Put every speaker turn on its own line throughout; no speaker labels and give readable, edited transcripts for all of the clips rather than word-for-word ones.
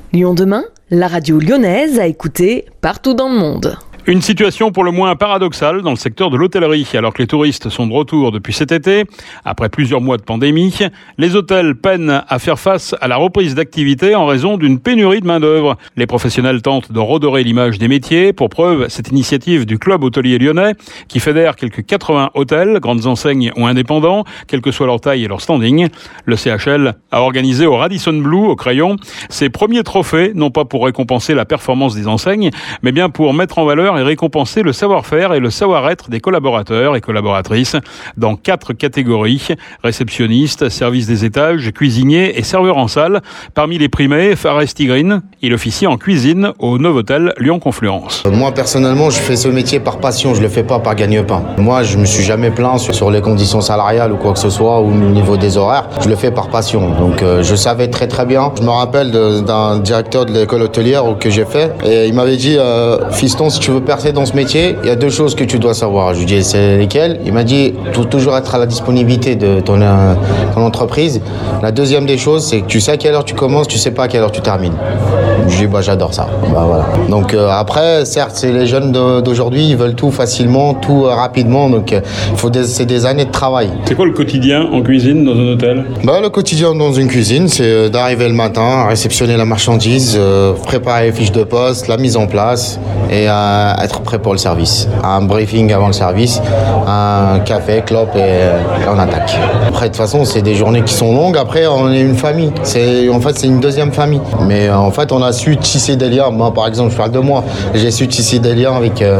Lyon demain, la radio lyonnaise à écouter partout dans le monde.
Une situation pour le moins paradoxale dans le secteur de l'hôtellerie. Alors que les touristes sont de retour depuis cet été, après plusieurs mois de pandémie, les hôtels peinent à faire face à la reprise d'activité en raison d'une pénurie de main-d'œuvre. Les professionnels tentent de redorer l'image des métiers. Pour preuve, cette initiative du Club hôtelier lyonnais, qui fédère quelques 80 hôtels, grandes enseignes ou indépendants, quelle que soit leur taille et leur standing. Le CHL a organisé au Radisson Blu, au Crayon, ses premiers trophées, non pas pour récompenser la performance des enseignes, mais bien pour mettre en valeur et récompenser le savoir-faire et le savoir-être des collaborateurs et collaboratrices dans 4 catégories: réceptionnistes, service des étages, cuisiniers et serveurs en salle. Parmi les primés, Fares Tigrine, il officie en cuisine au Novotel Lyon-Confluence.
Moi personnellement, je fais ce métier par passion, je le fais pas par gagne-pain. Moi, je me suis jamais plaint sur les conditions salariales ou quoi que ce soit, ou au niveau des horaires. Je le fais par passion. Donc je savais très bien. Je me rappelle d'un directeur de l'école hôtelière que j'ai fait, et il m'avait dit fiston, si tu veux percer dans ce métier, il y a 2 choses que tu dois savoir. Je lui dis, c'est lesquelles? Il m'a dit, toujours être à la disponibilité de ton entreprise. La deuxième des choses, c'est que tu sais à quelle heure tu commences, tu sais pas à quelle heure tu termines. Je lui dis, j'adore ça. Voilà. Donc après, certes, c'est les jeunes d'aujourd'hui, ils veulent tout facilement, tout rapidement. Donc c'est des années de travail.
C'est quoi le quotidien en cuisine dans un hôtel?
Le quotidien dans une cuisine, c'est d'arriver le matin, réceptionner la marchandise, préparer les fiches de poste, la mise en place et être prêt pour le service. Un briefing avant le service, un café, clope et on attaque. Après, de toute façon, c'est des journées qui sont longues. Après, on est une famille. C'est une deuxième famille. Mais en fait, on a su tisser des liens. Moi, par exemple, je parle de moi. J'ai su tisser des liens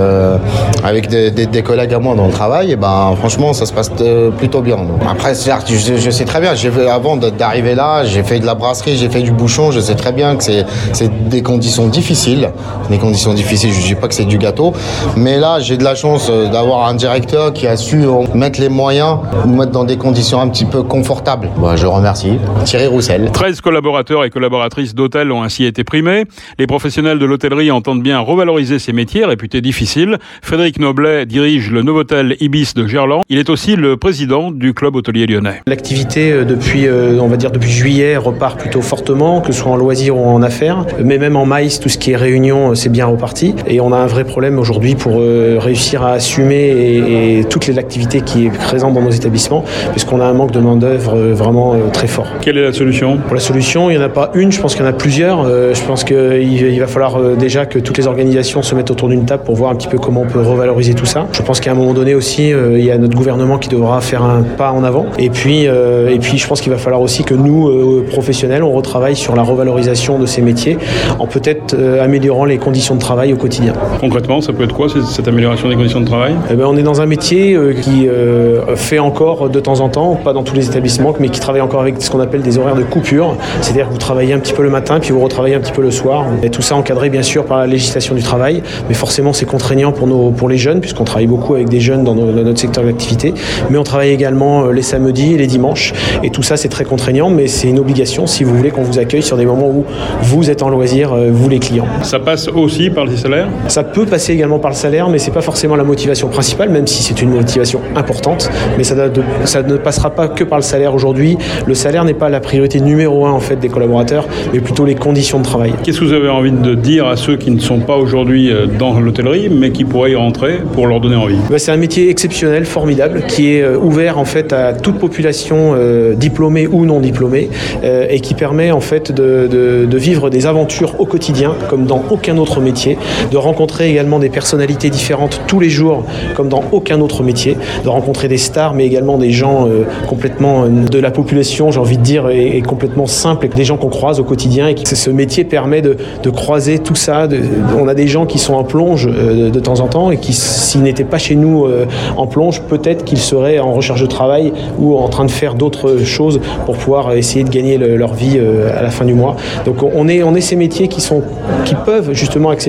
avec des collègues à moi dans le travail. Et franchement, ça se passe plutôt bien. Donc, après, certes, je sais très bien. Avant d'arriver là, j'ai fait de la brasserie, j'ai fait du bouchon. Je sais très bien que c'est des conditions difficiles. Je ne dis pas que c'est du gâteau. Mais là, j'ai de la chance d'avoir un directeur qui a su mettre les moyens, nous mettre dans des conditions un petit peu confortables. Je remercie. Thierry Roussel.
13 collaborateurs et collaboratrices d'hôtels ont ainsi été primés. Les professionnels de l'hôtellerie entendent bien revaloriser ces métiers réputés difficiles. Frédéric Noblet dirige le Novotel Ibis de Gerland. Il est aussi le président du Club hôtelier lyonnais.
L'activité depuis juillet repart plutôt fortement, que ce soit en loisirs ou en affaires. Mais même en maïs, tout ce qui est réunion, c'est bien reparti. Et on a un vrai problème aujourd'hui pour réussir à assumer toute l'activité qui est présente dans nos établissements, puisqu'on a un manque de main-d'œuvre vraiment très fort.
Quelle est la solution?
Pour la solution, il n'y en a pas une, je pense qu'il y en a plusieurs. Je pense qu'il va falloir déjà que toutes les organisations se mettent autour d'une table pour voir un petit peu comment on peut revaloriser tout ça. Je pense qu'à un moment donné aussi, il y a notre gouvernement qui devra faire un pas en avant. Et puis je pense qu'il va falloir aussi que nous, professionnels, on retravaille sur la revalorisation de ces métiers en peut-être améliorant les conditions de travail au quotidien.
Concrètement, ça peut être quoi cette amélioration des conditions de travail?
On est dans un métier qui fait encore de temps en temps, pas dans tous les établissements, mais qui travaille encore avec ce qu'on appelle des horaires de coupure. C'est-à-dire que vous travaillez un petit peu le matin, puis vous retravaillez un petit peu le soir. Et tout ça encadré bien sûr par la législation du travail, mais forcément c'est contraignant pour les jeunes, puisqu'on travaille beaucoup avec des jeunes dans notre secteur d'activité. Mais on travaille également les samedis et les dimanches. Et tout ça c'est très contraignant, mais c'est une obligation si vous voulez qu'on vous accueille sur des moments où vous êtes en loisir, vous les clients.
Ça passe aussi par les salaires?
Ça peut passer également par le salaire, mais c'est pas forcément la motivation principale, même si c'est une motivation importante. Mais ça ne passera pas que par le salaire aujourd'hui. Le salaire n'est pas la priorité numéro 1 en fait des collaborateurs, mais plutôt les conditions de travail.
Qu'est-ce que vous avez envie de dire à ceux qui ne sont pas aujourd'hui dans l'hôtellerie, mais qui pourraient y rentrer pour leur donner envie?
C'est un métier exceptionnel, formidable, qui est ouvert en fait à toute population, diplômée ou non diplômée, et qui permet en fait de vivre des aventures au quotidien, comme dans aucun autre métier, de rencontrer également des personnalités différentes tous les jours, comme dans aucun autre métier, de rencontrer des stars, mais également des gens complètement de la population, j'ai envie de dire, et complètement simples, des gens qu'on croise au quotidien. Et ce métier permet de croiser tout ça. On a des gens qui sont en plonge de temps en temps, et qui, s'ils n'étaient pas chez nous en plonge, peut-être qu'ils seraient en recherche de travail ou en train de faire d'autres choses pour pouvoir essayer de gagner leur vie à la fin du mois. Donc on est ces métiers qui peuvent justement accepter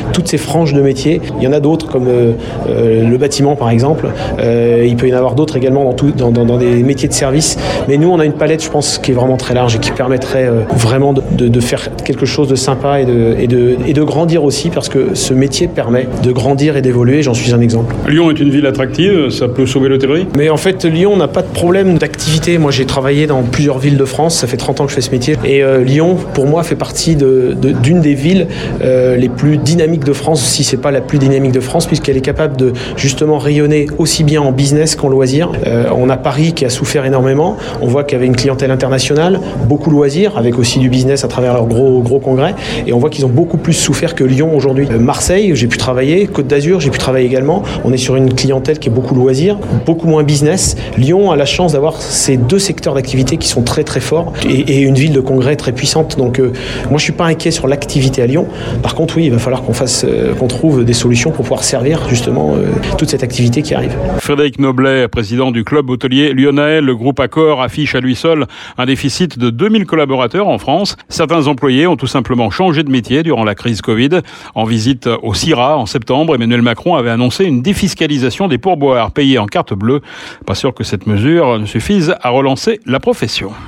toutes ces franges de métiers. Il y en a d'autres comme le bâtiment par exemple. Il peut y en avoir d'autres également dans des métiers de service. Mais nous, on a une palette, je pense, qui est vraiment très large et qui permettrait vraiment de faire quelque chose de sympa et de grandir aussi, parce que ce métier permet de grandir et d'évoluer. J'en suis un exemple.
Lyon est une ville attractive, ça peut sauver l'hôtellerie ?
Mais en fait, Lyon n'a pas de problème d'activité. Moi, j'ai travaillé dans plusieurs villes de France. Ça fait 30 ans que je fais ce métier. Et Lyon, pour moi, fait partie d'une des villes les plus dynamiques de France, si c'est pas la plus dynamique de France, puisqu'elle est capable de justement rayonner aussi bien en business qu'en loisirs. On a Paris qui a souffert énormément. On voit qu'il y avait une clientèle internationale, beaucoup loisirs, avec aussi du business à travers leurs gros congrès. Et on voit qu'ils ont beaucoup plus souffert que Lyon aujourd'hui. Marseille, j'ai pu travailler. Côte d'Azur, j'ai pu travailler également. On est sur une clientèle qui est beaucoup loisirs, beaucoup moins business. Lyon a la chance d'avoir ces deux secteurs d'activité qui sont très très forts et une ville de congrès très puissante. Donc moi je suis pas inquiet sur l'activité à Lyon. Par contre oui, il va falloir qu'on trouve des solutions pour pouvoir servir justement toute cette activité qui arrive.
Frédéric Noblet, président du club hôtelier lyonnais, le groupe Accor affiche à lui seul un déficit de 2000 collaborateurs en France. Certains employés ont tout simplement changé de métier durant la crise Covid. En visite au CIRA en septembre, Emmanuel Macron avait annoncé une défiscalisation des pourboires payés en carte bleue. Pas sûr que cette mesure ne suffise à relancer la profession.